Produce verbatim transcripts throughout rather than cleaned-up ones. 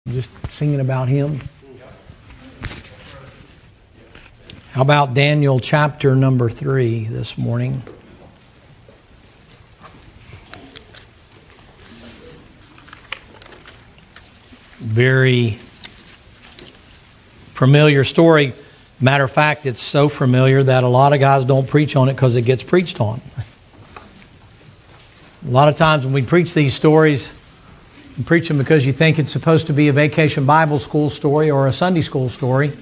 Just singing about Him. How about Daniel chapter number three this morning? Very familiar story. Matter of fact, it's so familiar that a lot of guys don't preach on it because it gets preached on. A lot of times when we preach these stories, you preach them because you think it's supposed to be a vacation Bible school story or a Sunday school story.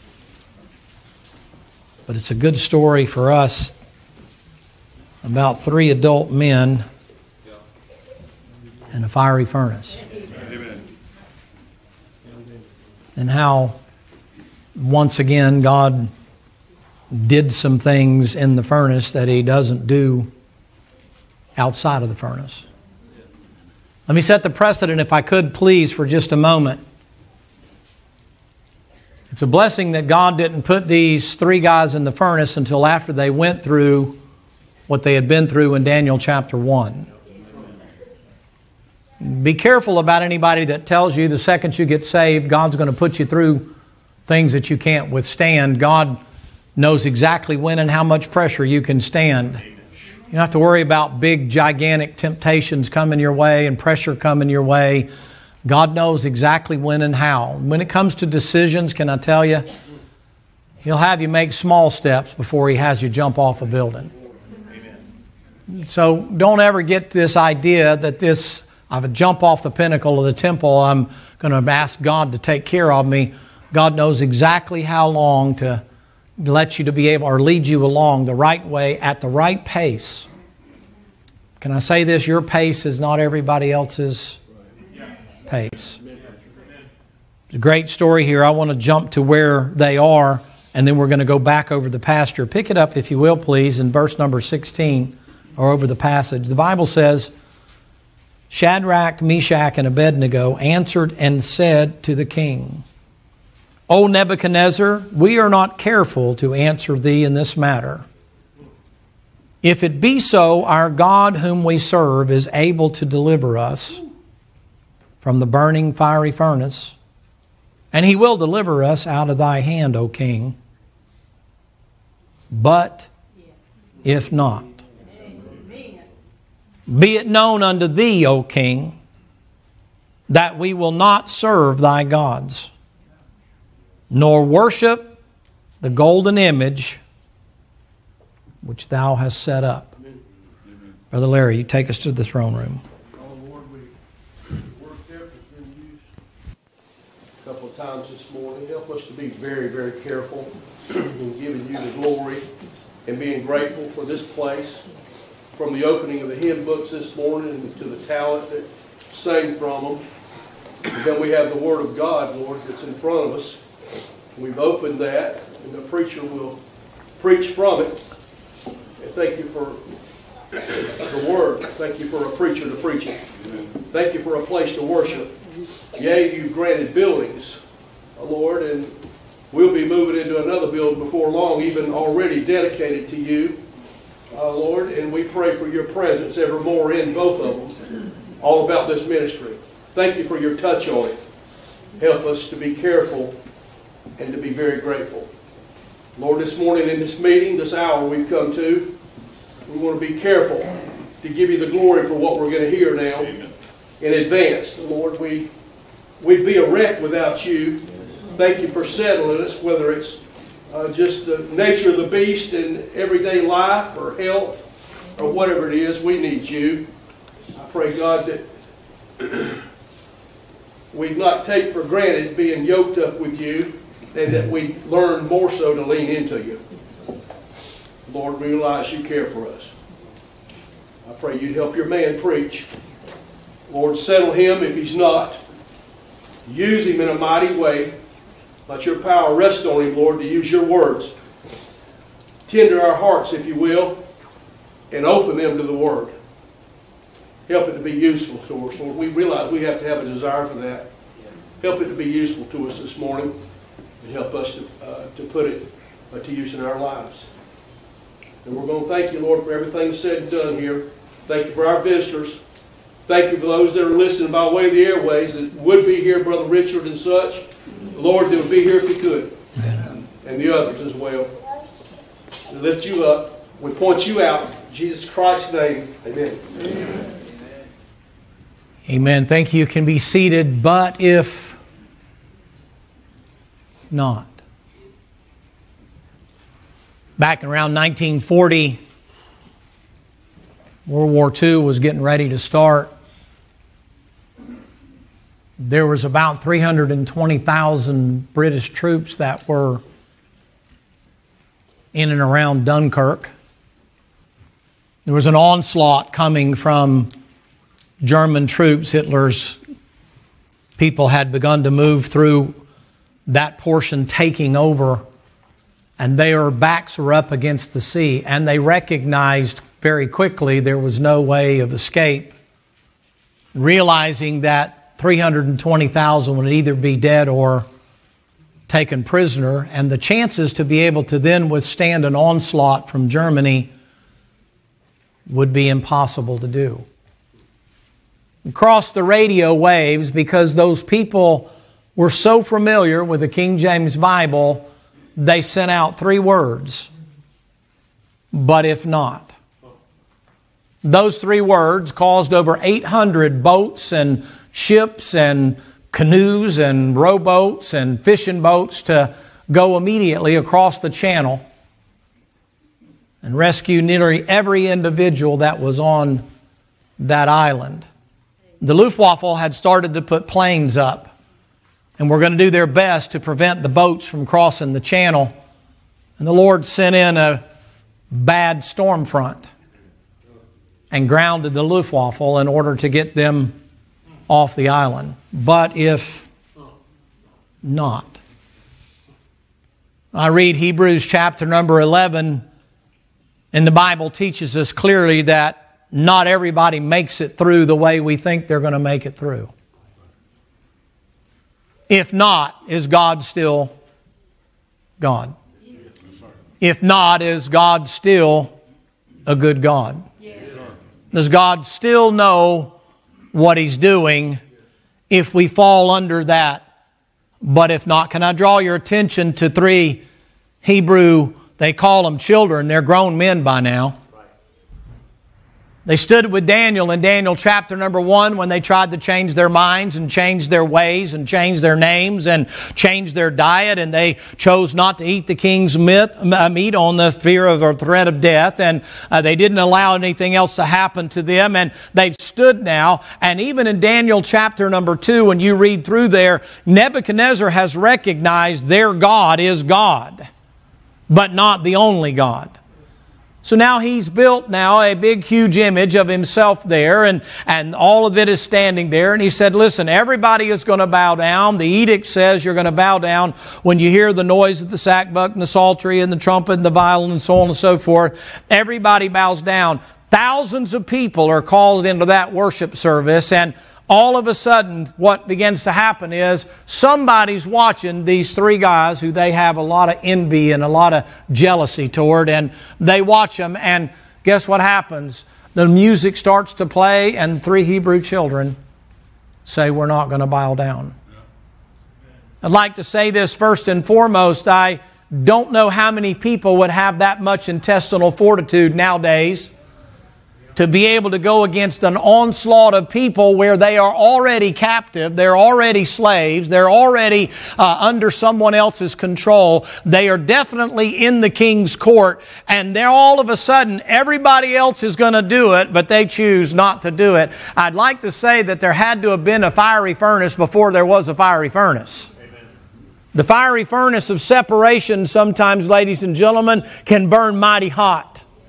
But it's a good story for us about three adult men in a fiery furnace. Amen. And how, once again, God did some things in the furnace that He doesn't do outside of the furnace. Let me set the precedent, if I could, please, for just a moment. It's a blessing that God didn't put these three guys in the furnace until after they went through what they had been through in Daniel chapter one. Be careful about anybody that tells you the second you get saved, God's going to put you through things that you can't withstand. God knows exactly when and how much pressure you can stand. You don't have to worry about big, gigantic temptations coming your way and pressure coming your way. God knows exactly when and how. When it comes to decisions, can I tell you, He'll have you make small steps before He has you jump off a building. Amen. So don't ever get this idea that this, I would jump off the pinnacle of the temple, I'm going to ask God to take care of me. God knows exactly how long to let you to be able, or lead you along the right way at the right pace. Can I say this? Your pace is not everybody else's pace. It's a great story here. I want to jump to where they are, and then we're going to go back over the pasture. Pick it up, if you will, please, in verse number sixteen, or over the passage. The Bible says, Shadrach, Meshach, and Abednego answered and said to the king, O Nebuchadnezzar, we are not careful to answer thee in this matter. If it be so, our God whom we serve is able to deliver us from the burning fiery furnace, and He will deliver us out of thy hand, O king. But if not, be it known unto thee, O king, that we will not serve thy gods, nor worship the golden image which thou hast set up. Amen. Brother Larry, you take us to the throne room. Oh Lord, we, the word careful has been used a couple of times this morning. Help us to be very, very careful in giving you the glory and being grateful for this place, from the opening of the hymn books this morning and to the talent that sang from them. And then we have the Word of God, Lord, that's in front of us. We've opened that, and the preacher will preach from it. And thank you for the Word. Thank you for a preacher to preach it. Thank you for a place to worship. Yea, you've granted buildings, Lord, and we'll be moving into another building before long, even already dedicated to you, uh, Lord. And we pray for your presence evermore in both of them, all about this ministry. Thank you for your touch on it. Help us to be careful and to be very grateful. Lord, this morning in this meeting, this hour we've come to, we want to be careful to give you the glory for what we're going to hear now. Amen. In advance. Lord, we, we'd be a wreck without you. Thank you for settling us, whether it's uh, just the nature of the beast in everyday life or health or whatever it is, we need you. I pray, God, that we not take for granted being yoked up with you, and that we learn more so to lean into you. Lord, realize you care for us. I pray you'd help your man preach. Lord, settle him if he's not. Use him in a mighty way. Let your power rest on him, Lord, to use your words. Tender our hearts, if you will, and open them to the Word. Help it to be useful to us, Lord. We realize we have to have a desire for that. Help it to be useful to us this morning. And help us to, uh, to put it uh, to use in our lives. And we're going to thank you, Lord, for everything said and done here. Thank you for our visitors. Thank you for those that are listening by way of the airways that would be here, Brother Richard and such. Lord, that would be here if he could. Amen. And the others as well. We lift you up. We point you out. In Jesus Christ's name. Amen. Amen. Amen. Thank you. You can be seated, but if not. Back around nineteen forty, World War Two was getting ready to start. There was about three hundred twenty thousand British troops that were in and around Dunkirk. There was an onslaught coming from German troops. Hitler's people had begun to move through that portion, taking over, and their backs were up against the sea, and they recognized very quickly there was no way of escape, realizing that three hundred twenty thousand would either be dead or taken prisoner, and the chances to be able to then withstand an onslaught from Germany would be impossible to do. Across the radio waves, because those people were so familiar with the King James Bible, they sent out three words, but if not. Those three words caused over eight hundred boats and ships and canoes and rowboats and fishing boats to go immediately across the channel and rescue nearly every individual that was on that island. The Luftwaffe had started to put planes up, and were going to do their best to prevent the boats from crossing the channel. And the Lord sent in a bad storm front and grounded the Luftwaffe in order to get them off the island. But if not, I read Hebrews chapter number eleven, and the Bible teaches us clearly that not everybody makes it through the way we think they're going to make it through. If not, is God still God? If not, is God still a good God? Does God still know what He's doing if we fall under that? But if not, can I draw your attention to three Hebrew, they call them children, they're grown men by now. They stood with Daniel in Daniel chapter number one when they tried to change their minds and change their ways and change their names and change their diet, and they chose not to eat the king's meat on the fear of or threat of death, and uh, they didn't allow anything else to happen to them, and they've stood now. And even in Daniel chapter number two, when you read through there, Nebuchadnezzar has recognized their God is God, but not the only God. So now he's built now a big, huge image of himself there, and, and all of it is standing there. And he said, listen, everybody is going to bow down. The edict says you're going to bow down when you hear the noise of the sackbut and the psaltery and the trumpet and the violin and so on and so forth. Everybody bows down. Thousands of people are called into that worship service, and all of a sudden, what begins to happen is somebody's watching these three guys who they have a lot of envy and a lot of jealousy toward, and they watch them, and guess what happens? The music starts to play, and three Hebrew children say, we're not going to bow down. I'd like to say this first and foremost. I don't know how many people would have that much intestinal fortitude nowadays to be able to go against an onslaught of people where they are already captive, they're already slaves, they're already uh, under someone else's control. They are definitely in the king's court, and they're all of a sudden, everybody else is going to do it, but they choose not to do it. I'd like to say that there had to have been a fiery furnace before there was a fiery furnace. Amen. The fiery furnace of separation sometimes, ladies and gentlemen, can burn mighty hot.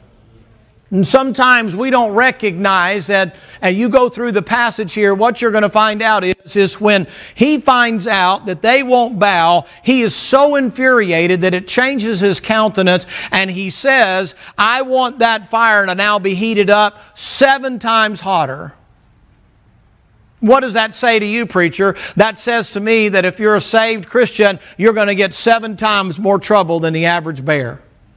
And sometimes we don't recognize that, and you go through the passage here, what you're going to find out is, is when he finds out that they won't bow, he is so infuriated that it changes his countenance, and he says, I want that fire to now be heated up seven times hotter. What does that say to you, preacher? That says to me that if you're a saved Christian, you're going to get seven times more trouble than the average bear.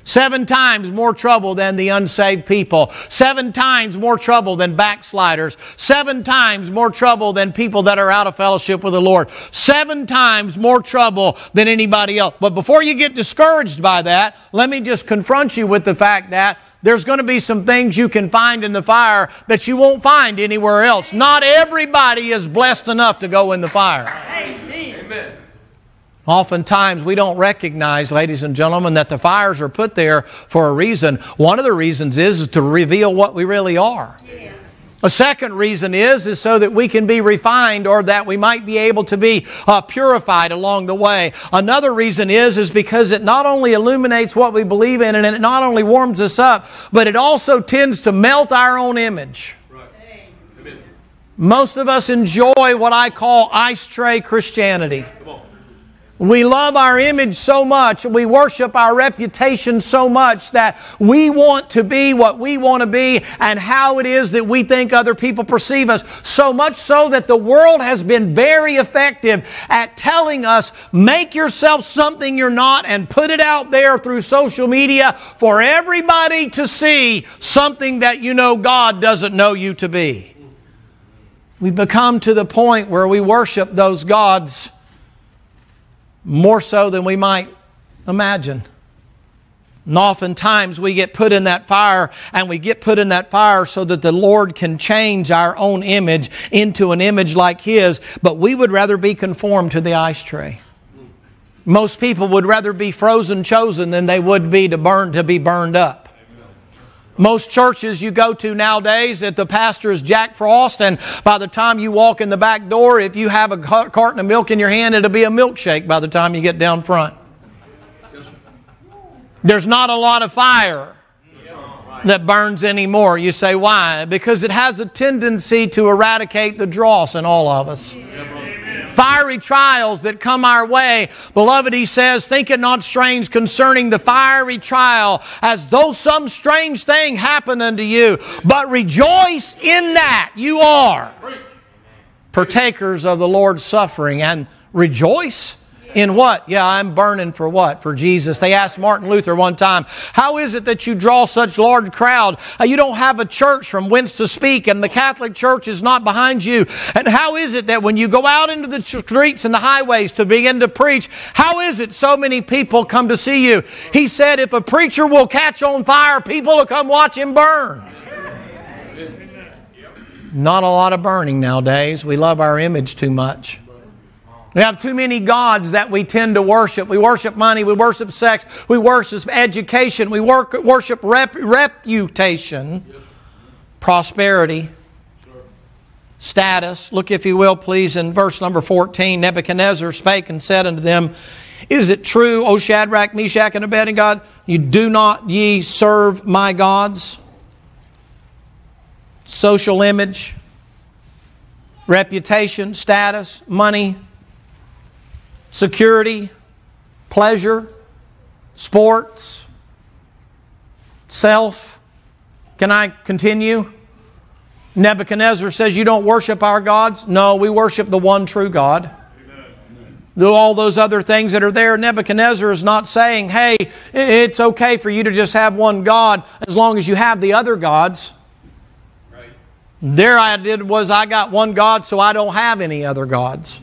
Seven times more trouble than the unsaved people. Seven times more trouble than backsliders. Seven times more trouble than people that are out of fellowship with the Lord. Seven times more trouble than anybody else. But before you get discouraged by that, let me just confront you with the fact that there's going to be some things you can find in the fire that you won't find anywhere else. Not everybody is blessed enough to go in the fire. Amen. Oftentimes we don't recognize, ladies and gentlemen, that the fires are put there for a reason. One of the reasons is to reveal what we really are. Yes. A second reason is, is so that we can be refined, or that we might be able to be uh, purified along the way. Another reason is, is because it not only illuminates what we believe in, and it not only warms us up, but it also tends to melt our own image. Right. Amen. Most of us enjoy what I call ice tray Christianity. Come on. We love our image so much, we worship our reputation so much that we want to be what we want to be and how it is that we think other people perceive us. So much so that the world has been very effective at telling us, make yourself something you're not and put it out there through social media for everybody to see, something that you know God doesn't know you to be. We've become to the point where we worship those gods more so than we might imagine. And oftentimes we get put in that fire, and we get put in that fire so that the Lord can change our own image into an image like His, but we would rather be conformed to the ice tray. Most people would rather be frozen chosen than they would be to burn to be burned up. Most churches you go to nowadays, that the pastor is Jack Frost, and by the time you walk in the back door, if you have a carton of milk in your hand, it'll be a milkshake by the time you get down front. There's not a lot of fire that burns anymore. You say, why? Because it has a tendency to eradicate the dross in all of us. Fiery trials that come our way. Beloved, he says, think it not strange concerning the fiery trial, as though some strange thing happened unto you. But rejoice in that you are partakers of the Lord's suffering. And rejoice in what? Yeah, I'm burning for what? For Jesus. They asked Martin Luther one time, how is it that you draw such large crowd? Uh, you don't have a church from whence to speak, and the Catholic Church is not behind you. And how is it that when you go out into the streets and the highways to begin to preach, how is it so many people come to see you? He said, if a preacher will catch on fire, people will come watch him burn. Not a lot of burning nowadays. We love our image too much. We have too many gods that we tend to worship. We worship money. We worship sex. We worship education. We work, worship rep, reputation, prosperity, status. Look, if you will, please, in verse number fourteen. Nebuchadnezzar spake and said unto them, is it true, O Shadrach, Meshach, and Abednego, you do not ye serve my gods? Social image, reputation, status, money, security, pleasure, sports, self. Can I continue? Nebuchadnezzar says, you don't worship our gods? No, we worship the one true God. Though all those other things that are there, Nebuchadnezzar is not saying, hey, it's okay for you to just have one God as long as you have the other gods. Right. There I did was I got one God, so I don't have any other gods.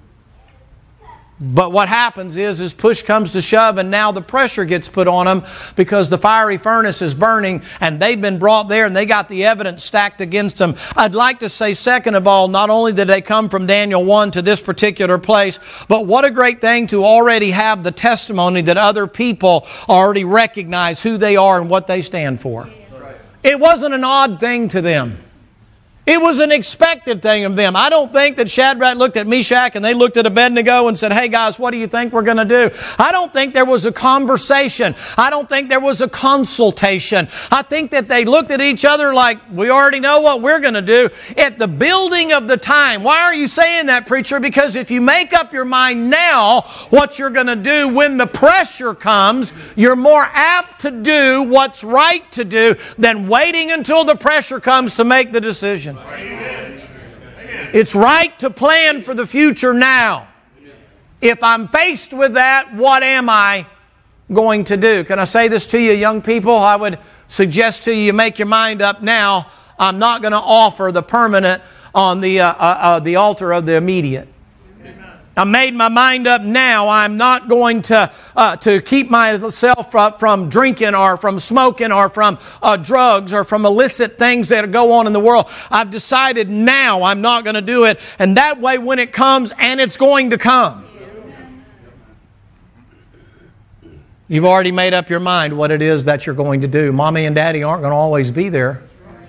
But what happens is, is push comes to shove, and now the pressure gets put on them because the fiery furnace is burning, and they've been brought there, and they got the evidence stacked against them. I'd like to say, second of all, not only did they come from Daniel one to this particular place, but what a great thing to already have the testimony that other people already recognize who they are and what they stand for. It wasn't an odd thing to them. It was an expected thing of them. I don't think that Shadrach looked at Meshach and they looked at Abednego and said, hey guys, what do you think we're going to do? I don't think there was a conversation. I don't think there was a consultation. I think that they looked at each other like, we already know what we're going to do. At the building of the time. Why are you saying that, preacher? Because if you make up your mind now what you're going to do when the pressure comes, you're more apt to do what's right to do than waiting until the pressure comes to make the decision. Amen. It's right to plan for the future now. If I'm faced with that, what am I going to do. Can I say this to you, young people? I would suggest to you, you make your mind up now. I'm not going to offer the permanent on the, uh, uh, uh, the altar of the immediate. I made my mind up now. I'm not going to uh, to keep myself from, from drinking or from smoking or from uh, drugs or from illicit things that go on in the world. I've decided now I'm not going to do it. And that way when it comes, and it's going to come. You've already made up your mind what it is that you're going to do. Mommy and Daddy aren't going to always be there.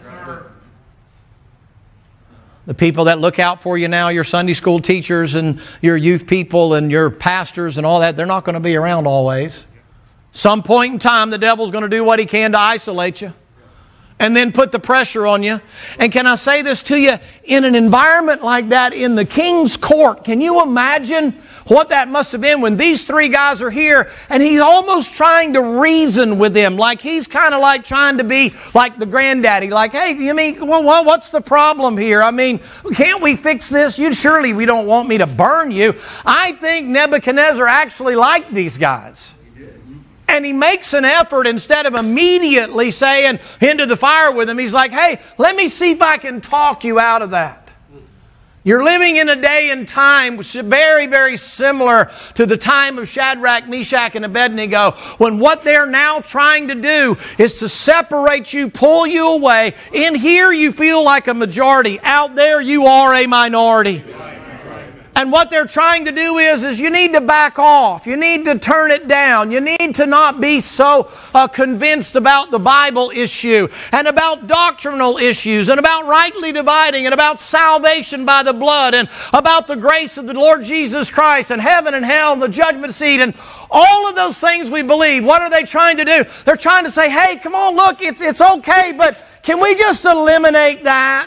The people that look out for you now, your Sunday school teachers and your youth people and your pastors and all that, they're not going to be around always. Some point in time, the devil's going to do what he can to isolate you and then put the pressure on you. And can I say this to you? In an environment like that, in the king's court, can you imagine what that must have been when these three guys are here and he's almost trying to reason with them, like he's kind of like trying to be like the granddaddy, like, hey, you mean, well, what's the problem here? I mean, can't we fix this? You surely we don't want me to burn you. I think Nebuchadnezzar actually liked these guys. And he makes an effort, instead of immediately saying into the fire with him, he's like, hey, let me see if I can talk you out of that. You're living in a day and time which is very, very similar to the time of Shadrach, Meshach, and Abednego, when what they're now trying to do is to separate you, pull you away. In here you feel like a majority. Out there you are a minority. And what they're trying to do is, is you need to back off. You need to turn it down. You need to not be so uh, convinced about the Bible issue and about doctrinal issues and about rightly dividing and about salvation by the blood and about the grace of the Lord Jesus Christ and heaven and hell and the judgment seat and all of those things we believe. What are they trying to do? They're trying to say, hey, come on, look, it's, it's okay, but can we just eliminate that?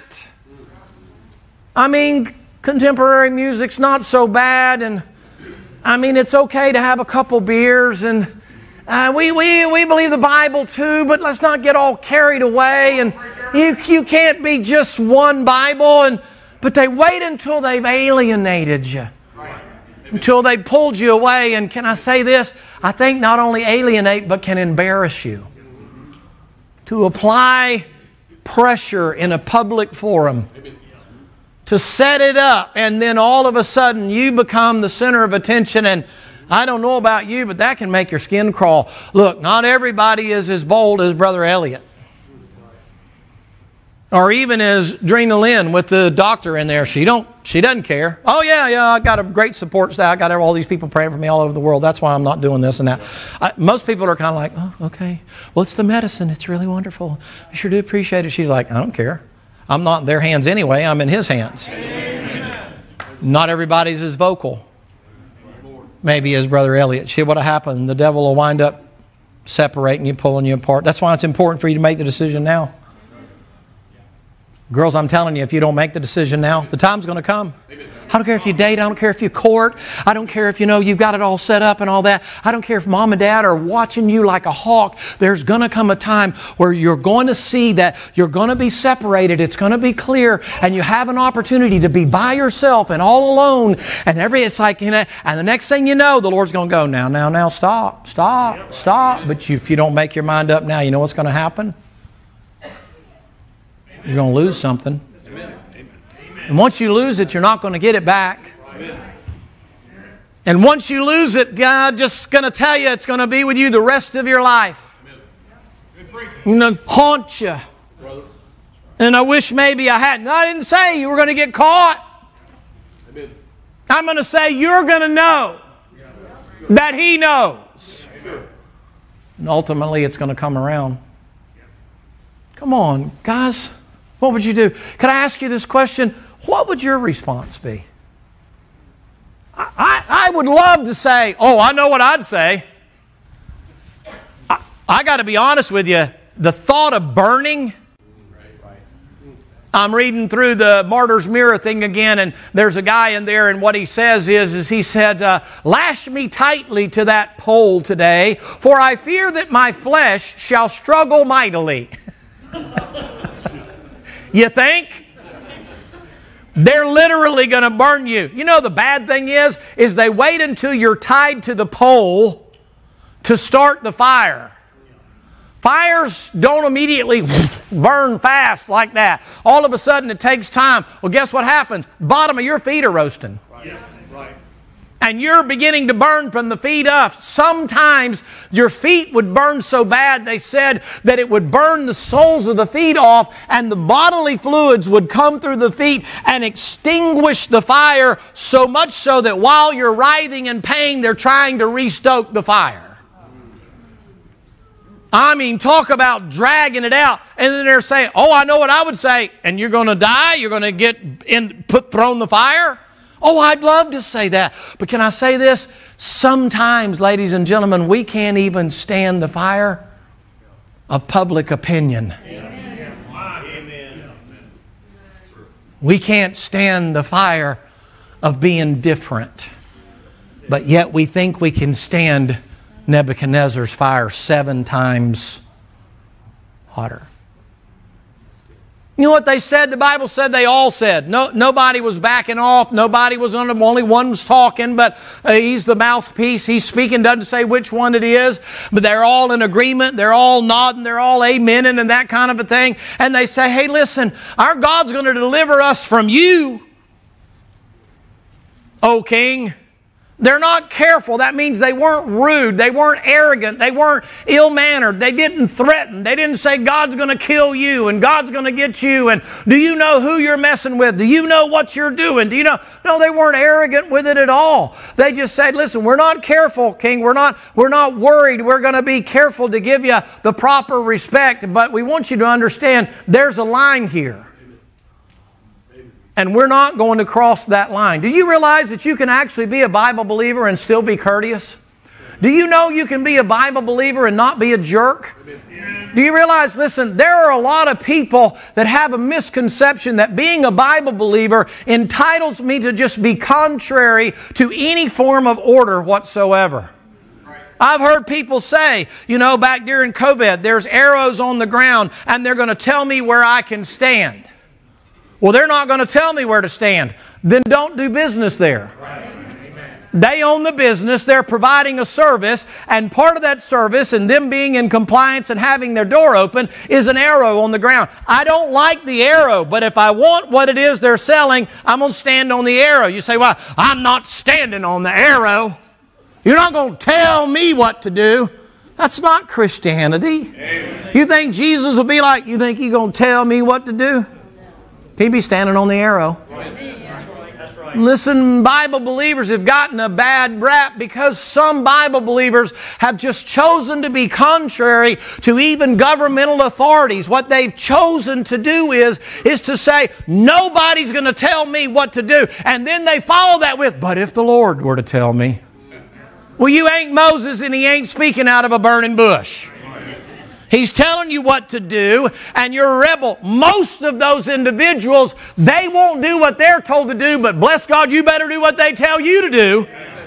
I mean, contemporary music's not so bad, and I mean, it's okay to have a couple beers, and uh, we, we, we believe the Bible too, but let's not get all carried away, and you, you can't be just one Bible, and but they wait until they've alienated you, until they pulled you away. And can I say this? I think not only alienate, but can embarrass you. To apply pressure in a public forum, to set it up, and then all of a sudden you become the center of attention. And I don't know about you, but that can make your skin crawl. Look, not everybody is as bold as Brother Elliot. Or even as Drina Lynn with the doctor in there. She don't. She doesn't care. Oh, yeah, yeah, I got a great support staff. I got all these people praying for me all over the world. That's why I'm not doing this and that. I, most people are kind of like, oh, okay. Well, it's the medicine. It's really wonderful. I sure do appreciate it. She's like, I don't care. I'm not in their hands anyway. I'm in His hands. Amen. Not everybody's as vocal. Maybe as Brother Elliot. See what'll happen? The devil will wind up separating you, pulling you apart. That's why it's important for you to make the decision now. Girls, I'm telling you, if you don't make the decision now, the time's going to come. I don't care if you date. I don't care if you court. I don't care if, you know, you've got it all set up and all that. I don't care if mom and dad are watching you like a hawk. There's going to come a time where you're going to see that you're going to be separated. It's going to be clear, and you have an opportunity to be by yourself and all alone. And every it's like, you know, and the next thing you know, the Lord's going to go, now, now, now, stop, stop, stop. But you, if you don't make your mind up now, you know what's going to happen? You're going to lose something. And once you lose it, you're not going to get it back. And once you lose it, God just going to tell you it's going to be with you the rest of your life. It's going to haunt you. And I wish maybe I hadn't. I didn't say you were going to get caught. I'm going to say you're going to know that He knows. And ultimately, it's going to come around. Come on, guys. What would you do? Could I ask you this question? What would your response be? I, I, I would love to say, oh, I know what I'd say. I, I got to be honest with you. The thought of burning. I'm reading through the Martyr's Mirror thing again, and there's a guy in there, and what he says is, is he said, uh, lash me tightly to that pole today, for I fear that my flesh shall struggle mightily. You think? They're literally going to burn you. You know the bad thing is, is they wait until you're tied to the pole. to start the fire. Fires don't immediately burn fast like that. All of a sudden it takes time. Well, guess what happens? Bottom of your feet are roasting. Yes, right. And you're beginning to burn from the feet up. Sometimes your feet would burn so bad, they said, that it would burn the soles of the feet off, and the bodily fluids would come through the feet and extinguish the fire, so much so that while you're writhing in pain, they're trying to restoke the fire. I mean, talk about dragging it out. And then they're saying, oh, I know what I would say. And you're going to die? You're going to get in, put thrown in the fire? Oh, I'd love to say that. But can I say this? Sometimes, ladies and gentlemen, we can't even stand the fire of public opinion. Amen. Amen. We can't stand the fire of being different. But yet we think we can stand Nebuchadnezzar's fire seven times hotter. You know what they said? The Bible said they all said. No, nobody was backing off. Nobody was on them. Only one was talking, but uh, he's the mouthpiece. He's speaking, doesn't say which one it is. But they're all in agreement. They're all nodding. They're all amening and that kind of a thing. And they say, hey, listen, our God's going to deliver us from you, O king. They're not careful. That means they weren't rude. They weren't arrogant. They weren't ill-mannered. They didn't threaten. They didn't say, God's going to kill you and God's going to get you. And do you know who you're messing with? Do you know what you're doing? Do you know? No, they weren't arrogant with it at all. They just said, listen, we're not careful, King. We're not, we're not worried. We're going to be careful to give you the proper respect. But we want you to understand there's a line here. And we're not going to cross that line. Do you realize that you can actually be a Bible believer and still be courteous? Do you know you can be a Bible believer and not be a jerk? Do you realize, listen, there are a lot of people that have a misconception that being a Bible believer entitles me to just be contrary to any form of order whatsoever. I've heard people say, you know, back during COVID, there's arrows on the ground and they're going to tell me where I can stand. Well, they're not going to tell me where to stand. Then don't do business there. Right. They own the business. They're providing a service. And part of that service and them being in compliance and having their door open is an arrow on the ground. I don't like the arrow, but if I want what it is they're selling, I'm going to stand on the arrow. You say, well, I'm not standing on the arrow. You're not going to tell me what to do. That's not Christianity. Amen. You think Jesus will be like, you think you're going to tell me what to do? He'd be standing on the arrow. That's right. Listen, Bible believers have gotten a bad rap because some Bible believers have just chosen to be contrary to even governmental authorities. What they've chosen to do is, is to say, nobody's going to tell me what to do. And then they follow that with, but if the Lord were to tell me. Well, you ain't Moses and he ain't speaking out of a burning bush. He's telling you what to do, and you're a rebel. Most of those individuals, they won't do what they're told to do, but bless God, you better do what they tell you to do.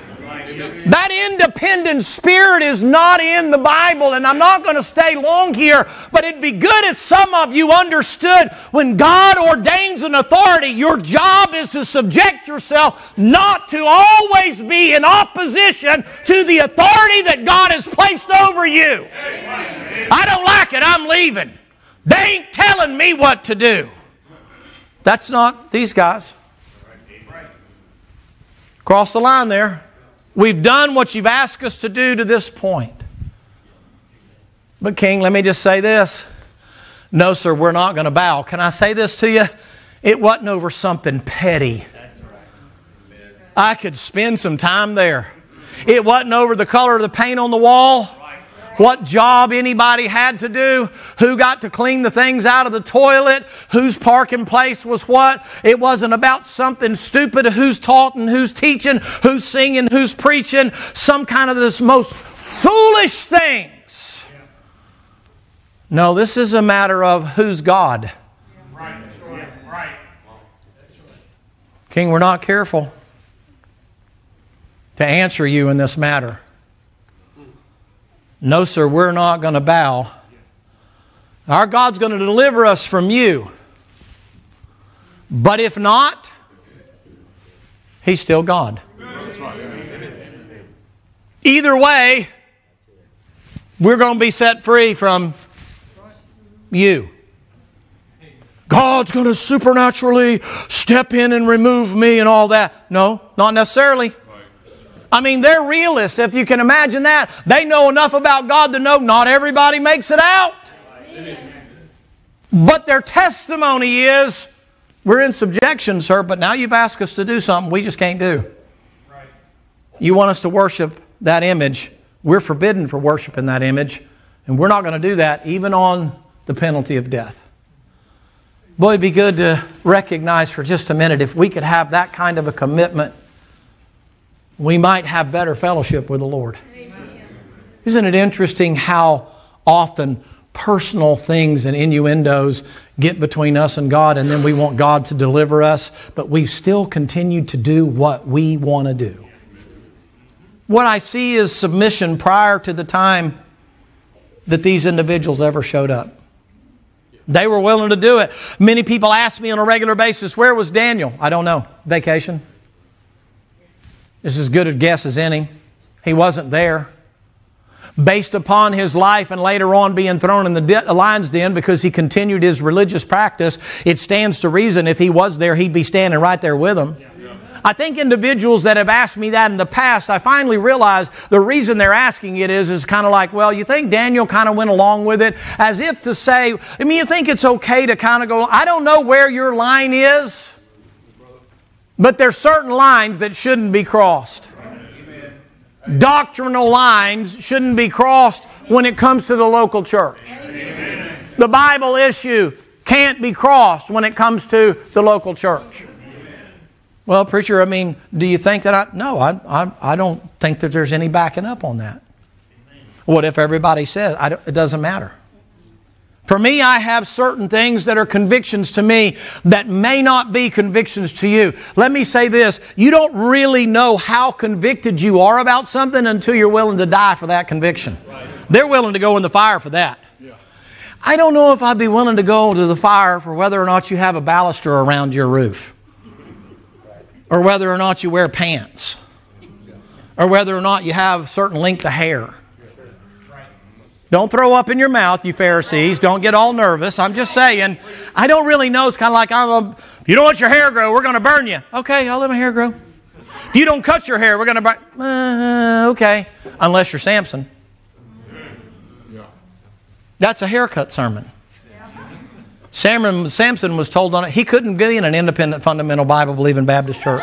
That independent spirit is not in the Bible, and I'm not going to stay long here, but it'd be good if some of you understood when God ordains an authority, your job is to subject yourself, not to always be in opposition to the authority that God has placed over you. I don't like it, I'm leaving. They ain't telling me what to do. That's not these guys. Cross the line there. We've done what you've asked us to do to this point. But King, let me just say this. No, sir, we're not going to bow. Can I say this to you? It wasn't over something petty. I could spend some time there. It wasn't over the color of the paint on the wall. What job anybody had to do, who got to clean the things out of the toilet, whose parking place was what. It wasn't about something stupid, who's taught and who's teaching, who's singing, who's preaching, some kind of this most foolish things. No, this is a matter of who's God. Right, that's right. Right. King, we're not careful to answer you in this matter. No, sir, we're not going to bow. Our God's going to deliver us from you. But if not, He's still God. Either way, We're going to be set free from you. God's going to supernaturally step in and remove me and all that. No, not necessarily. I mean, they're realists, if you can imagine that. They know enough about God to know not everybody makes it out. But their testimony is, we're in subjection, sir, but now you've asked us to do something we just can't do. You want us to worship that image. We're forbidden for worshiping that image, and we're not going to do that even on the penalty of death. Boy, it'd be good to recognize for just a minute, if we could have that kind of a commitment, we might have better fellowship with the Lord. Amen. Isn't it interesting how often personal things and innuendos get between us and God, and then we want God to deliver us, but we've still continued to do what we want to do. What I see is submission prior to the time that these individuals ever showed up. They were willing to do it. Many people ask me on a regular basis, where was Daniel? I don't know. Vacation. It's as good a guess as any. He wasn't there. Based upon his life and later on being thrown in the de- lion's den because he continued his religious practice, it stands to reason if he was there, he'd be standing right there with them. Yeah. I think individuals that have asked me that in the past, I finally realized the reason they're asking it is, is kind of like, well, you think Daniel kind of went along with it as if to say, I mean, you think it's okay to kind of go, I don't know where your line is, but there's certain lines that shouldn't be crossed. Amen. Doctrinal lines shouldn't be crossed when it comes to the local church. Amen. The Bible issue can't be crossed when it comes to the local church. Well, preacher, I mean, do you think that I... No, I, I, I don't think that there's any backing up on that. Amen. What if everybody says? I don't, it doesn't matter. For me, I have certain things that are convictions to me that may not be convictions to you. Let me say this. You don't really know how convicted you are about something until you're willing to die for that conviction. Right. They're willing to go in the fire for that. Yeah. I don't know if I'd be willing to go to the fire for whether or not you have a baluster around your roof. Or whether or not you wear pants. Or whether or not you have a certain length of hair. Don't throw up in your mouth, you Pharisees. Don't get all nervous. I'm just saying, I don't really know. It's kind of like, I'm a, if you don't want your hair to grow, we're going to burn you. Okay, I'll let my hair grow. If you don't cut your hair, we're going to burn. Uh, okay, unless you're Samson. That's a haircut sermon. Samson was told on it, he couldn't be in an independent, fundamental, Bible-believing Baptist church.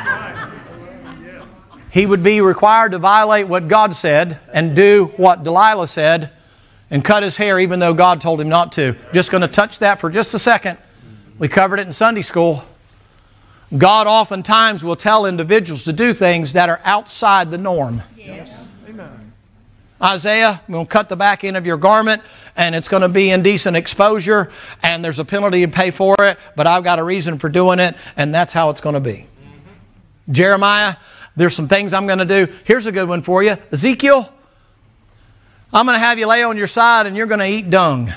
He would be required to violate what God said and do what Delilah said and cut his hair even though God told him not to. Just going to touch that for just a second. We covered it in Sunday school. God oftentimes will tell individuals to do things that are outside the norm. Yes. Amen. Isaiah, we'll cut the back end of your garment and it's going to be indecent exposure and there's a penalty to pay for it, but I've got a reason for doing it and that's how it's going to be. Mm-hmm. Jeremiah, there's some things I'm going to do. Here's a good one for you. Ezekiel, I'm going to have you lay on your side and you're going to eat dung.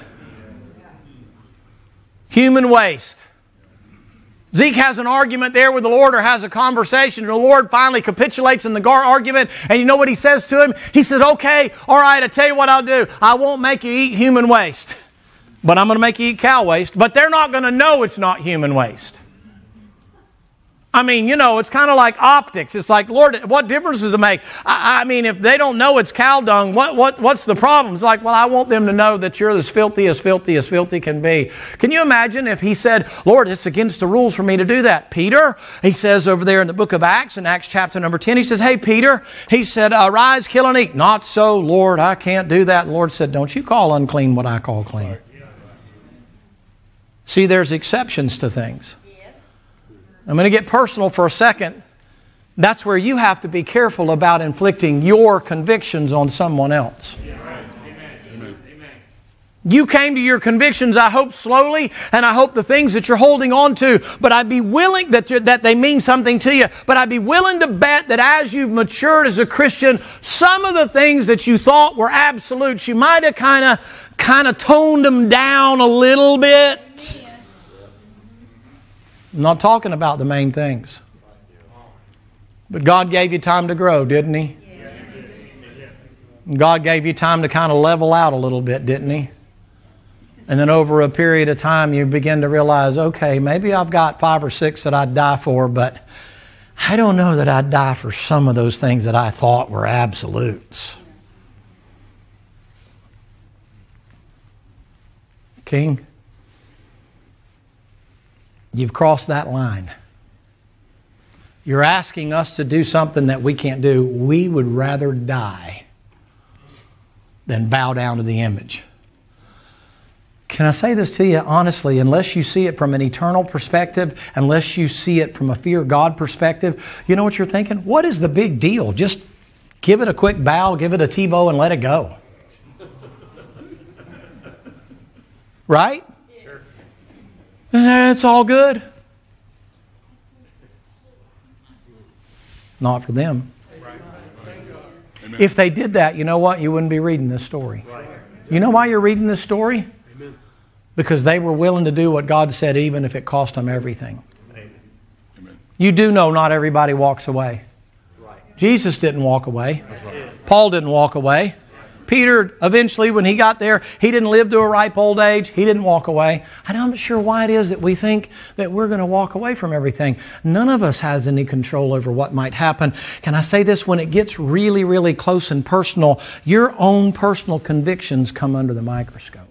Human waste. Zeke has an argument there with the Lord or has a conversation and the Lord finally capitulates in the argument and you know what he says to him? He says, okay, all right, I tell you what I'll do. I won't make you eat human waste, but I'm going to make you eat cow waste. But they're not going to know it's not human waste. I mean, you know, it's kind of like optics. It's like, Lord, what difference does it make? I, I mean, if they don't know it's cow dung, what, what, what's the problem? It's like, well, I want them to know that you're as filthy as filthy as filthy can be. Can you imagine if he said, Lord, it's against the rules for me to do that? Peter, he says over there in the book of Acts, in Acts chapter number ten, he says, hey, Peter, he said, arise, kill and eat. Not so, Lord, I can't do that. And the Lord said, don't you call unclean what I call clean. See, there's exceptions to things. I'm going to get personal for a second. That's where you have to be careful about inflicting your convictions on someone else. Amen. You came to your convictions, I hope, slowly, and I hope the things that you're holding on to, but I'd be willing, that, that they mean something to you, but I'd be willing to bet that as you've matured as a Christian, some of the things that you thought were absolutes, you might have kind of kind of toned them down a little bit. I'm not talking about the main things. But God gave you time to grow, didn't He? Yes. God gave you time to kind of level out a little bit, didn't He? And then over a period of time, you begin to realize, okay, maybe I've got five or six that I'd die for, but I don't know that I'd die for some of those things that I thought were absolutes. King, you've crossed that line. You're asking us to do something that we can't do. We would rather die than bow down to the image. Can I say this to you honestly? Unless you see it from an eternal perspective, unless you see it from a fear God perspective, you know what you're thinking? What is the big deal? Just give it a quick bow, give it a Tebow, and let it go. Right? Sure. It's all good. Not for them. Right. If they did that, you know what? You wouldn't be reading this story. Right. You know why you're reading this story? Amen. Because they were willing to do what God said, even if it cost them everything. Amen. You do know not everybody walks away. Right. Jesus didn't walk away. Right. Paul didn't walk away. Peter, eventually, when he got there, he didn't live to a ripe old age. He didn't walk away. I'm not sure why it is that we think that we're going to walk away from everything. None of us has any control over what might happen. Can I say this? When it gets really, really close and personal, your own personal convictions come under the microscope.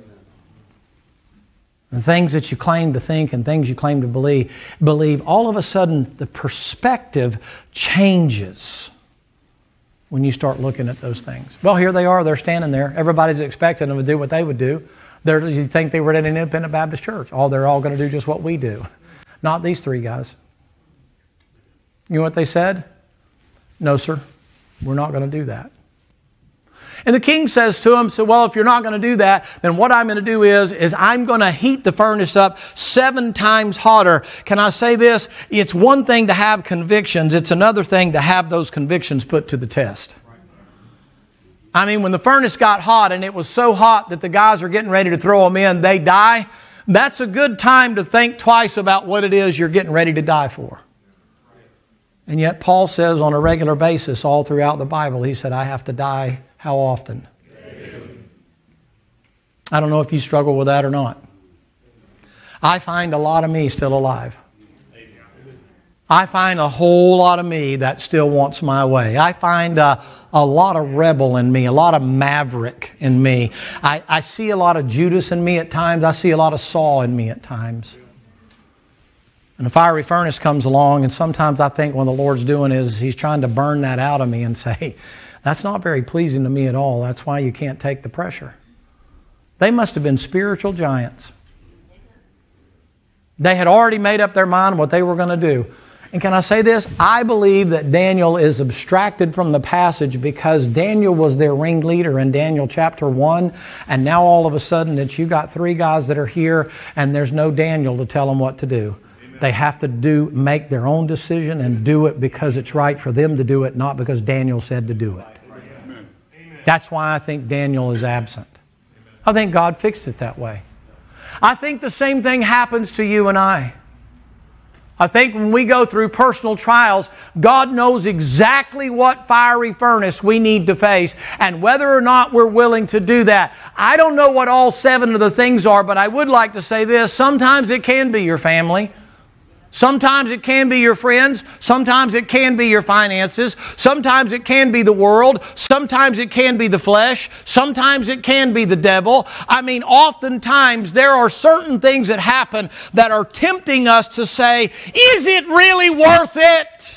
And things that you claim to think and things you claim to believe, believe, all of a sudden the perspective changes when you start looking at those things. Well, here they are. They're standing there. Everybody's expecting them to do what they would do. They're, you think they were at an independent Baptist church. Oh, they're all going to do just what we do. Not these three guys. You know what they said? No, sir. We're not going to do that. And the king says to him, so, well, if you're not going to do that, then what I'm going to do is, is I'm going to heat the furnace up seven times hotter. Can I say this? It's one thing to have convictions. It's another thing to have those convictions put to the test. I mean, when the furnace got hot and it was so hot that the guys are getting ready to throw them in, they die. That's a good time to think twice about what it is you're getting ready to die for. And yet Paul says on a regular basis all throughout the Bible, he said, I have to die. How often? Amen. I don't know if you struggle with that or not. I find a lot of me still alive. I find a whole lot of me that still wants my way. I find a, a lot of rebel in me, a lot of maverick in me. I, I see a lot of Judas in me at times. I see a lot of Saul in me at times. And a fiery furnace comes along, and sometimes I think what the Lord's doing is He's trying to burn that out of me and say, that's not very pleasing to me at all. That's why you can't take the pressure. They must have been spiritual giants. They had already made up their mind what they were going to do. And can I say this? I believe that Daniel is abstracted from the passage because Daniel was their ringleader in Daniel chapter one. And now all of a sudden it's you got three guys that are here and there's no Daniel to tell them what to do. They have to do make their own decision and do it because it's right for them to do it, not because Daniel said to do it. Amen. That's why I think Daniel is absent. I think God fixed it that way. I think the same thing happens to you and I. I think when we go through personal trials, God knows exactly what fiery furnace we need to face and whether or not we're willing to do that. I don't know what all seven of the things are, but I would like to say this. Sometimes it can be your family. Sometimes it can be your friends. Sometimes it can be your finances. Sometimes it can be the world. Sometimes it can be the flesh. Sometimes it can be the devil. I mean, oftentimes there are certain things that happen that are tempting us to say, is it really worth it? That's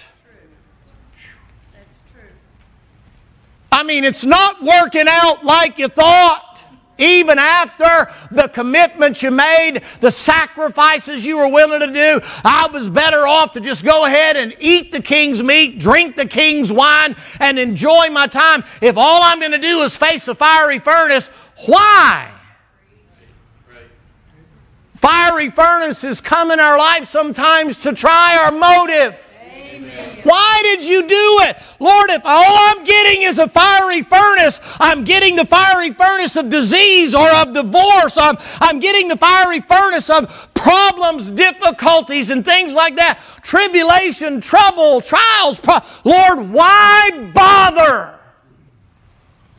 true. I mean, it's not working out like you thought. Even after the commitments you made, the sacrifices you were willing to do, I was better off to just go ahead and eat the king's meat, drink the king's wine, and enjoy my time. If all I'm going to do is face a fiery furnace, why? Fiery furnaces come in our life sometimes to try our motive. Why did you do it? Lord, if all I'm getting is a fiery furnace, I'm getting the fiery furnace of disease or of divorce. I'm, I'm getting the fiery furnace of problems, difficulties, and things like that. Tribulation, trouble, trials. Pro- Lord, why bother?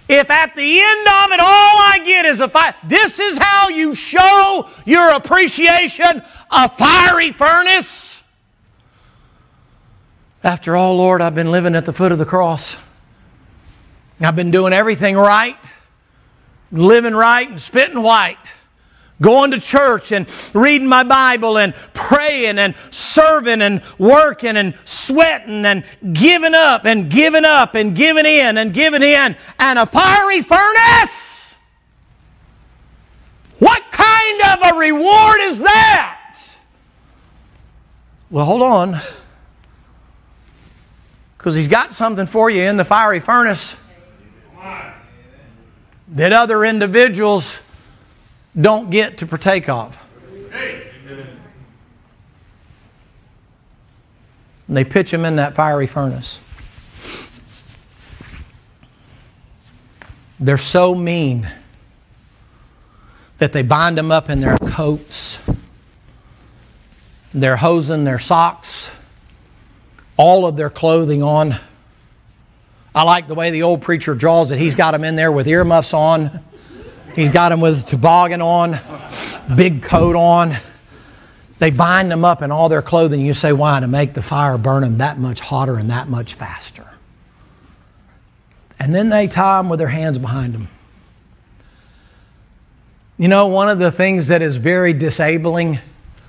If at the end of it all I get is a fire, this is how you show your appreciation, a fiery furnace. After all, Lord, I've been living at the foot of the cross. I've been doing everything right, living right and spitting white. Going to church and reading my Bible and praying and serving and working and sweating and giving up and giving up and giving in and giving in. And a fiery furnace? What kind of a reward is that? Well, hold on. Because He's got something for you in the fiery furnace that other individuals don't get to partake of. And they pitch them in that fiery furnace. They're so mean that they bind them up in their coats, their hosen, their socks, all of their clothing on. I like the way the old preacher draws it. He's got them in there with earmuffs on. He's got them with toboggan on, big coat on. They bind them up in all their clothing. You say, why? To make the fire burn them that much hotter and that much faster. And then they tie them with their hands behind them. You know, one of the things that is very disabling,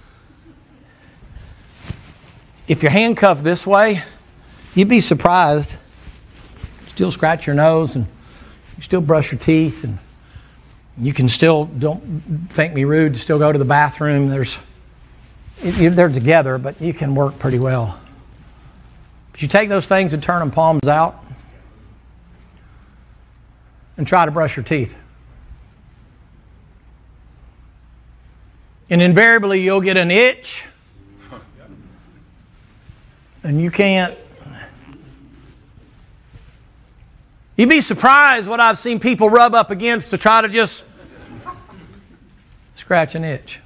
if you're handcuffed this way, you'd be surprised. You still scratch your nose and you still brush your teeth, and you can still, don't think me rude, still go to the bathroom. There's, they're together, but you can work pretty well. But you take those things and turn them palms out and try to brush your teeth. And invariably you'll get an itch and you can't. You'd be surprised what I've seen people rub up against to try to just scratch an itch.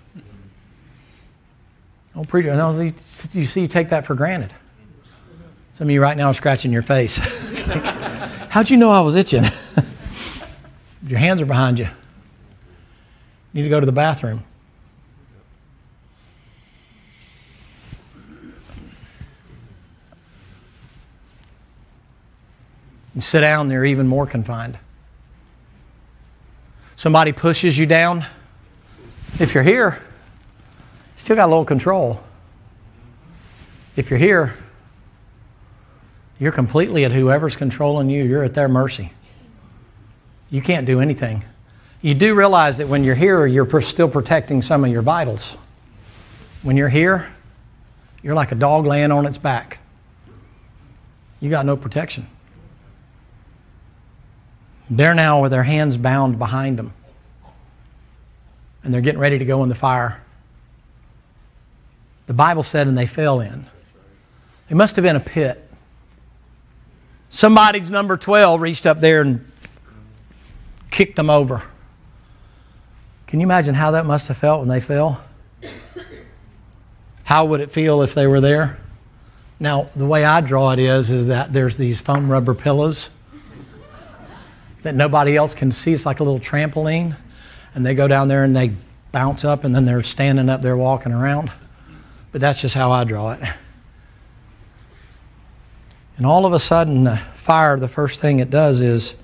Oh, preacher, I know you see, you take that for granted. Some of you right now are scratching your face. It's like, how'd you know I was itching? Your hands are behind you. You need to go to the bathroom. You sit down, they're even more confined. Somebody pushes you down. If you're here, you still got a little control. If you're here, you're completely at whoever's controlling you. You're at their mercy. You can't do anything. You do realize that when you're here, you're still protecting some of your vitals. When you're here, you're like a dog laying on its back. You got no protection. They're now with their hands bound behind them. And they're getting ready to go in the fire. The Bible said, and they fell in. They must have been a pit. Somebody's number twelve reached up there and kicked them over. Can you imagine how that must have felt when they fell? How would it feel if they were there? Now, the way I draw it is, is that there's these foam rubber pillows that nobody else can see. It's like a little trampoline. And they go down there and they bounce up and then they're standing up there walking around. But that's just how I draw it. And all of a sudden, the fire, the first thing it does is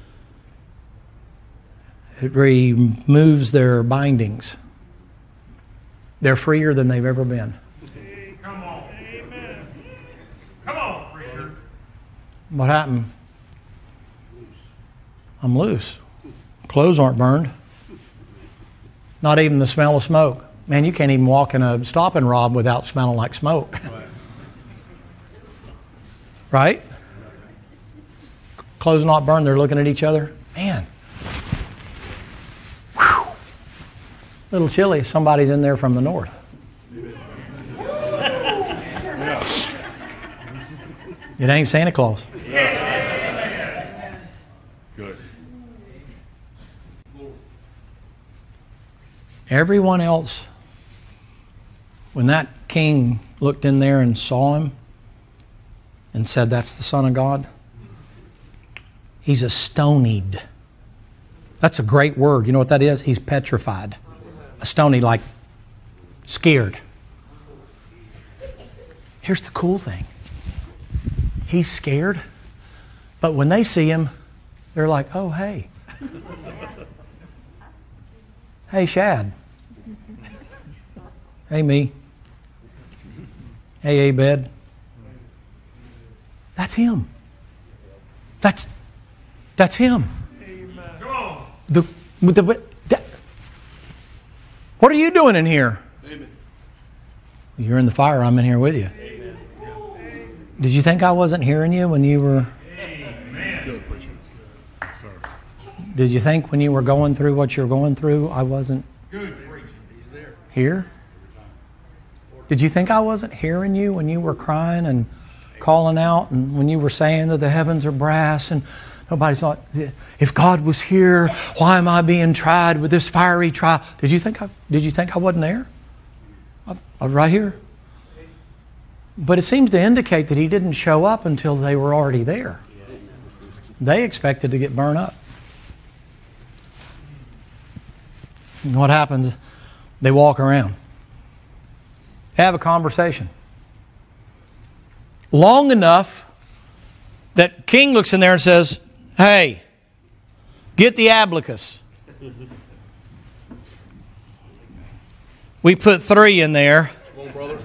it removes their bindings. They're freer than they've ever been. Hey, come on. Amen. Come on, preacher. What happened? I'm loose. Clothes aren't burned. Not even the smell of smoke. Man, you can't even walk in a stop and rob without smelling like smoke. Right? Clothes not burned, they're looking at each other. Man. Whew. Little chilly, somebody's in there from the north. It ain't Santa Claus. Good. Everyone else, when that king looked in there and saw him and said, that's the Son of God, He's astonied. That's a great word. You know what that is? He's petrified. Astonied, like scared. Here's the cool thing. He's scared, but when they see him, they're like, oh, hey. Hey, Shad. Hey, me. Hey, Abed. That's him. That's that's him. Come on. The, the, that, what are you doing in here? Amen. You're in the fire. I'm in here with you. Amen. Did you think I wasn't hearing you when you were... Did you think when you were going through what you're going through, I wasn't here? Did you think I wasn't hearing you when you were crying and calling out and when you were saying that the heavens are brass and nobody's like, if God was here, why am I being tried with this fiery trial? Did you think I, did you think I wasn't there? I, I was right here. But it seems to indicate that he didn't show up until they were already there. They expected to get burned up. And what happens? They walk around. They have a conversation. Long enough that King looks in there and says, hey, get the abacus. We put three in there. Come on, brother.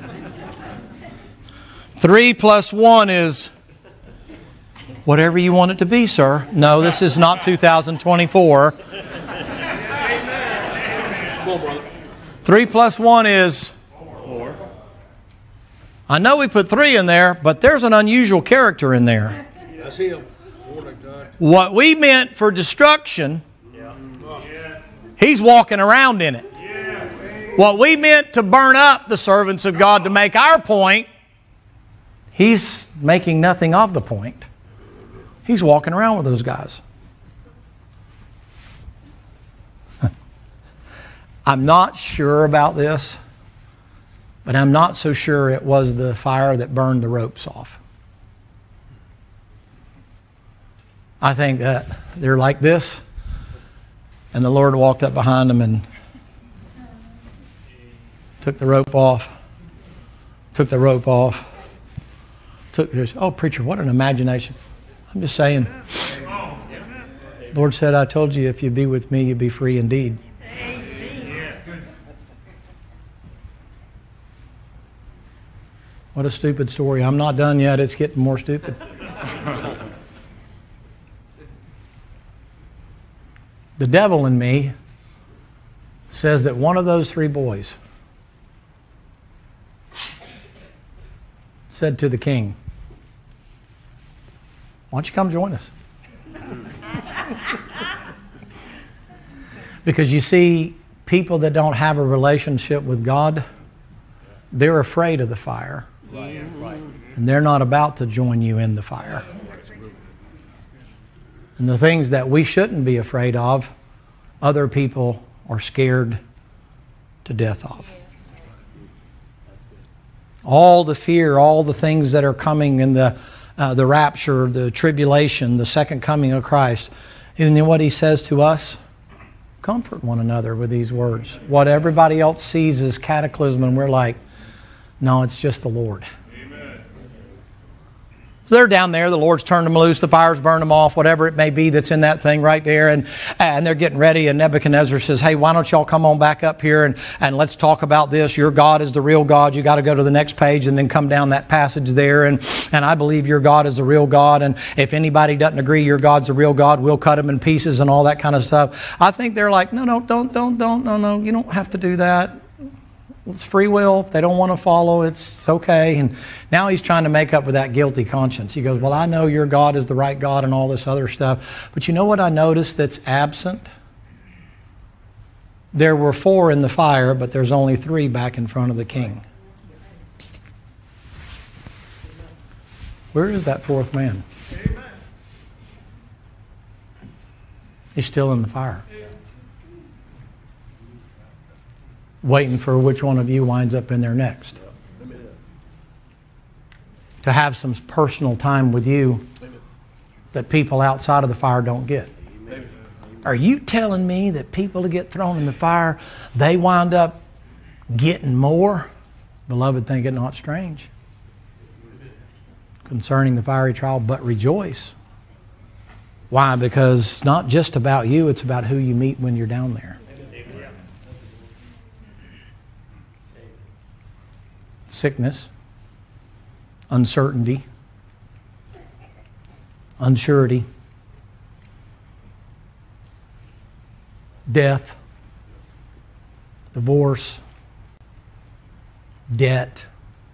Three plus one is whatever you want it to be, sir. No, this is not two thousand twenty-four. Come on, brother. Three plus one is... Four. I know we put three in there, but there's an unusual character in there. That's him. Lord God. What we meant for destruction, he's walking around in it. What we meant to burn up the servants of God to make our point, he's making nothing of the point. He's walking around with those guys. I'm not sure about this, but I'm not so sure it was the fire that burned the ropes off. I think that they're like this, and the Lord walked up behind them and took the rope off, took the rope off, took this. Oh, preacher, what an imagination. I'm just saying. Lord said, I told you if you be with me, you'll be free indeed. What a stupid story. I'm not done yet. It's getting more stupid. The devil in me says that one of those three boys said to the king, why don't you come join us? Because you see, people that don't have a relationship with God, they're afraid of the fire. Right. Right. And they're not about to join you in the fire. And the things that we shouldn't be afraid of, other people are scared to death of. All the fear, all the things that are coming in the uh, the rapture, the tribulation, the second coming of Christ. And then what he says to us, comfort one another with these words. What everybody else sees is cataclysm, and we're like, no, it's just the Lord. They're down there. The Lord's turned them loose. The fire's burned them off, whatever it may be that's in that thing right there. And, and they're getting ready. And Nebuchadnezzar says, hey, why don't y'all come on back up here and, and let's talk about this. Your God is the real God. You got to go to the next page and then come down that passage there. And, and I believe your God is the real God. And if anybody doesn't agree your God's the real God, we'll cut him in pieces and all that kind of stuff. I think they're like, no, no, don't, don't, don't, no, no. You don't have to do that. It's free will. If they don't want to follow, it's okay. And now he's trying to make up with that guilty conscience. He goes, well, I know your God is the right God and all this other stuff. But you know what I noticed that's absent? There were four in the fire, but there's only three back in front of the king. Where is that fourth man? He's still in the fire. Waiting for which one of you winds up in there next. To have some personal time with you that people outside of the fire don't get. Are you telling me that people that get thrown in the fire, they wind up getting more? Beloved, think it not strange concerning the fiery trial, but rejoice. Why? Because it's not just about you, it's about who you meet when you're down there. Sickness, uncertainty, unsurety, death, divorce, debt.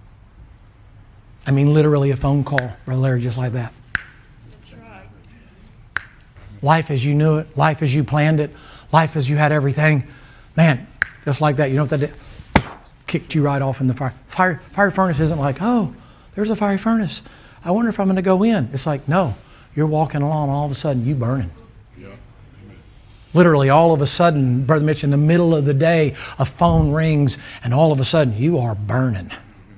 I mean, literally a phone call, Brother Larry, just like that. That's right. Life as you knew it, life as you planned it, life as you had everything. Man, just like that. You know what that did? Kicked you right off in the fire. Fire, fire furnace isn't like, oh, there's a fiery furnace. I wonder if I'm going to go in. It's like, no, you're walking along, all of a sudden you burning. Yeah. Literally, all of a sudden, Brother Mitch, in the middle of the day, a phone rings, and all of a sudden you are burning.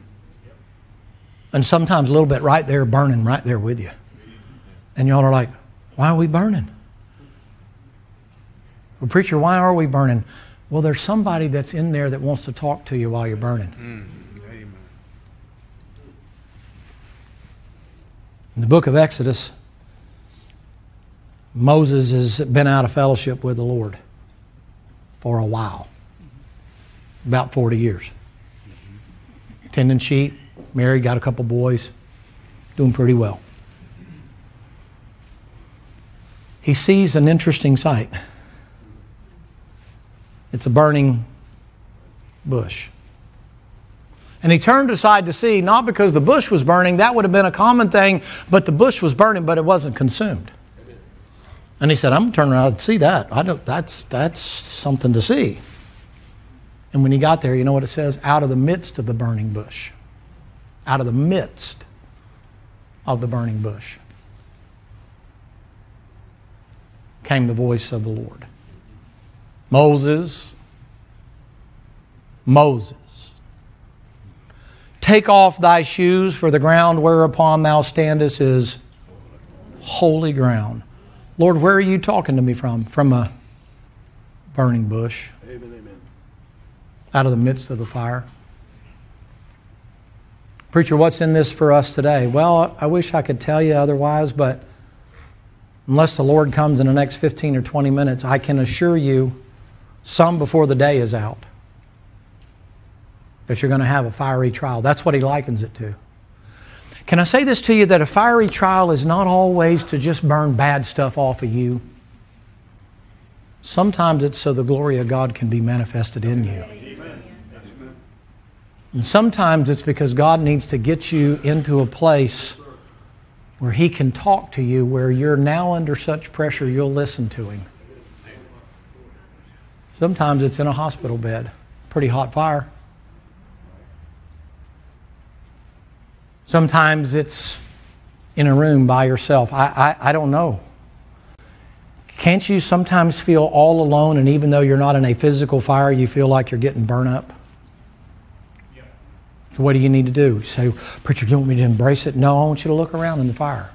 And sometimes a little bit right there, burning right there with you. And y'all are like, why are we burning? Well, preacher, why are we burning? Well, there's somebody that's in there that wants to talk to you while you're burning. Mm. Amen. In the book of Exodus, Moses has been out of fellowship with the Lord for a while. About forty years. Tending sheep, married, got a couple boys, doing pretty well. He sees an interesting sight. It's a burning bush. And he turned aside to see, not because the bush was burning, that would have been a common thing, but the bush was burning, but it wasn't consumed. And he said, I'm going to turn around and see that. I don't, that's, that's something to see. And when he got there, you know what it says? Out of the midst of the burning bush. Out of the midst of the burning bush came the voice of the Lord. Moses, Moses, take off thy shoes, for the ground whereupon thou standest is holy ground. Lord, where are you talking to me from? From a burning bush. Amen, amen. Out of the midst of the fire. Preacher, what's in this for us today? Well, I wish I could tell you otherwise, but unless the Lord comes in the next fifteen or twenty minutes, I can assure you, some before the day is out, that you're going to have a fiery trial. That's what he likens it to. Can I say this to you, that a fiery trial is not always to just burn bad stuff off of you. Sometimes it's so the glory of God can be manifested in you. And sometimes it's because God needs to get you into a place where He can talk to you, where you're now under such pressure you'll listen to Him. Sometimes it's in a hospital bed. Pretty hot fire. Sometimes it's in a room by yourself. I, I, I don't know. Can't you sometimes feel all alone, and even though you're not in a physical fire, you feel like you're getting burnt up? Yeah. So what do you need to do? You say, preacher, do you want me to embrace it? No, I want you to look around in the fire.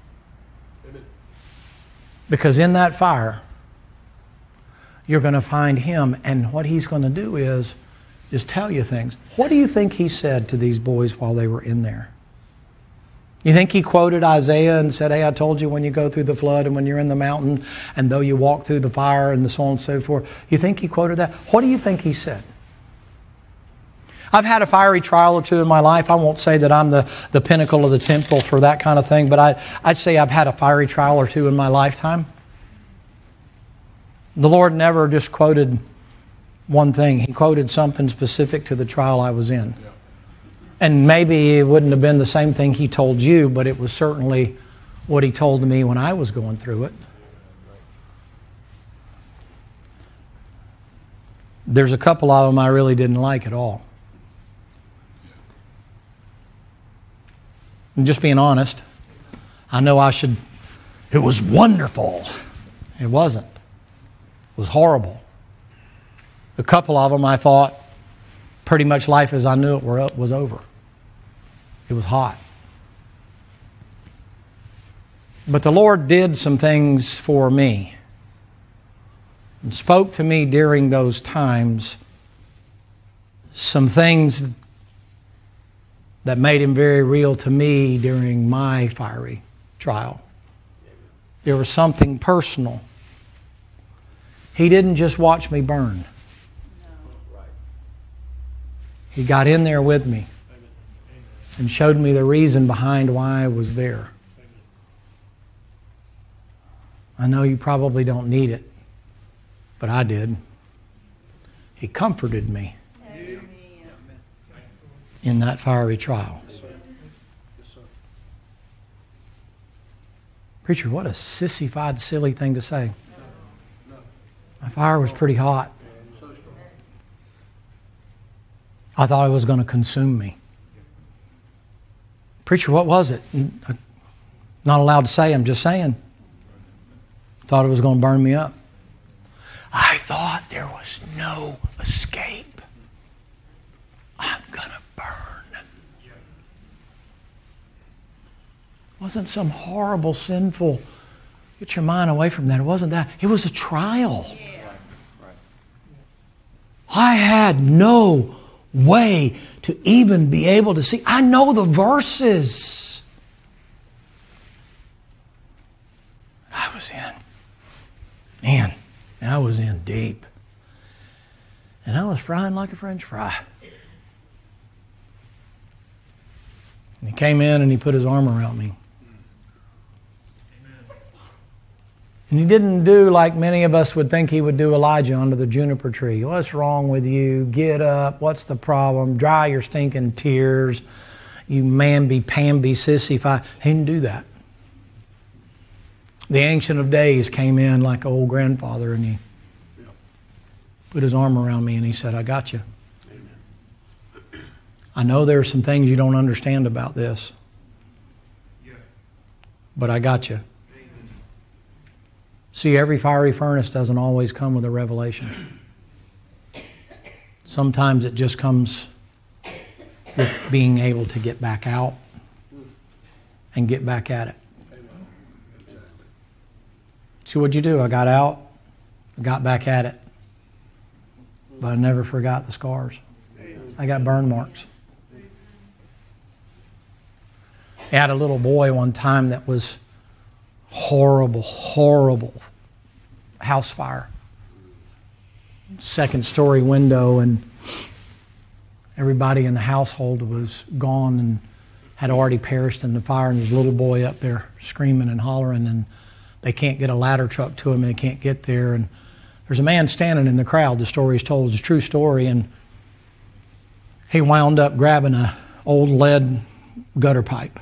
Because in that fire, you're going to find Him, and what He's going to do is, is tell you things. What do you think He said to these boys while they were in there? You think He quoted Isaiah and said, hey, I told you when you go through the flood and when you're in the mountain, and though you walk through the fire and so on and so forth. You think He quoted that? What do you think He said? I've had a fiery trial or two in my life. I won't say that I'm the, the pinnacle of the temple for that kind of thing, but I, I'd say I've had a fiery trial or two in my lifetime. The Lord never just quoted one thing. He quoted something specific to the trial I was in. Yeah. And maybe it wouldn't have been the same thing He told you, but it was certainly what He told me when I was going through it. There's a couple of them I really didn't like at all. I'm just being honest. I know I should... It was wonderful. It wasn't. It was horrible. A couple of them I thought pretty much life as I knew it were up was over. It was hot. But the Lord did some things for me and spoke to me during those times, some things that made Him very real to me during my fiery trial. There was something personal. He didn't just watch me burn. He got in there with me and showed me the reason behind why I was there. I know you probably don't need it, but I did. He comforted me in that fiery trial. Preacher, what a sissified, silly thing to say. My fire was pretty hot. I thought it was going to consume me. Preacher, what was it? I'm not allowed to say, I'm just saying. Thought it was going to burn me up. I thought there was no escape. I'm going to burn. It wasn't some horrible, sinful, get your mind away from that. It wasn't that. It was a trial. I had no way to even be able to see. I know the verses. I was in. Man, I was in deep. And I was frying like a French fry. And He came in and He put His arm around me. And He didn't do like many of us would think He would do Elijah under the juniper tree. What's wrong with you? Get up. What's the problem? Dry your stinking tears. You mamby-pamby sissy. He didn't do that. The Ancient of Days came in like an old grandfather and He put His arm around me and He said, I got you. Amen. I know there are some things you don't understand about this, but I got you. See, every fiery furnace doesn't always come with a revelation. Sometimes it just comes with being able to get back out and get back at it. See, what'd you do? I got out, got back at it. But I never forgot the scars. I got burn marks. I had a little boy one time that was horrible, horrible house fire. Second story window, and everybody in the household was gone and had already perished in the fire, and there's a little boy up there screaming and hollering, and they can't get a ladder truck to him, and they can't get there, and there's a man standing in the crowd. The story is told. It's a true story, and he wound up grabbing a old lead gutter pipe.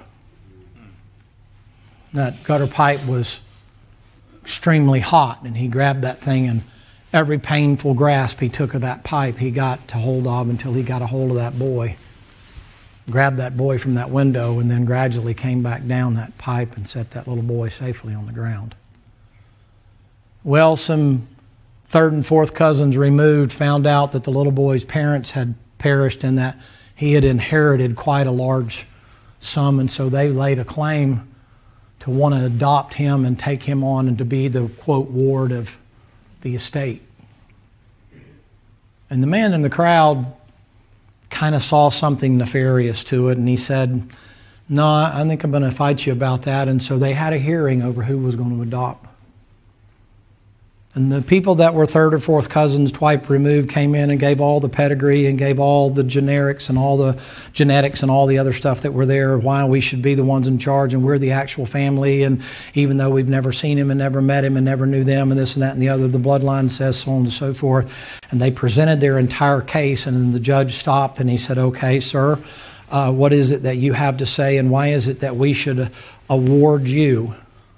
That gutter pipe was extremely hot, and he grabbed that thing, and every painful grasp he took of that pipe, he got to hold of until he got a hold of that boy, grabbed that boy from that window, and then gradually came back down that pipe and set that little boy safely on the ground. Well, some third and fourth cousins removed found out that the little boy's parents had perished and that he had inherited quite a large sum, and so they laid a claim to want to adopt him and take him on and to be the, quote, ward of the estate. And the man in the crowd kind of saw something nefarious to it, and he said, no, I think I'm going to fight you about that. And so they had a hearing over who was going to adopt. And the people that were third or fourth cousins, twice removed, came in and gave all the pedigree and gave all the generics and all the genetics and all the other stuff that were there, why we should be the ones in charge and we're the actual family. And even though we've never seen him and never met him and never knew them and this and that and the other, the bloodline says so on and so forth. And they presented their entire case, and then the judge stopped and he said, okay, sir, uh, what is it that you have to say, and why is it that we should award you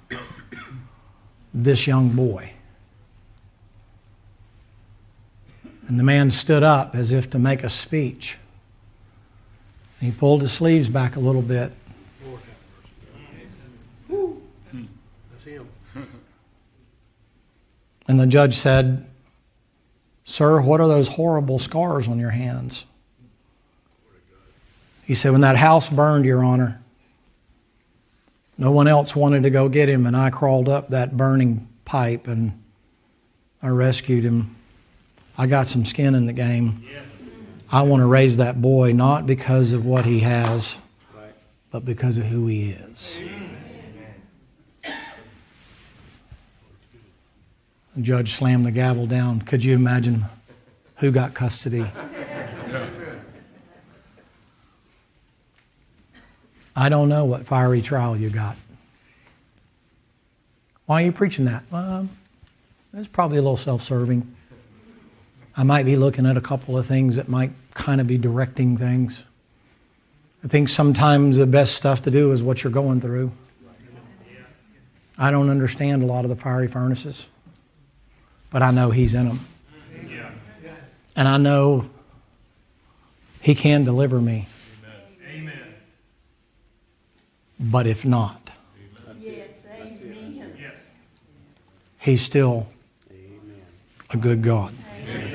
this young boy? And the man stood up as if to make a speech. He pulled his sleeves back a little bit. That's him. And the judge said, sir, what are those horrible scars on your hands? He said, when that house burned, Your Honor, No one else wanted to go get him, and I crawled up that burning pipe and I rescued him. I got some skin in the game. I want to raise that boy not because of what he has, but because of who he is. The judge slammed the gavel down. Could you imagine who got custody? I don't know what fiery trial you got. Why are you preaching that? Well, it's probably a little self-serving. I might be looking at a couple of things that might kind of be directing things. I think sometimes the best stuff to do is what you're going through. I don't understand a lot of the fiery furnaces, but I know He's in them. And I know He can deliver me. Amen. But if not, Yes, amen. Yes. He's still a good God.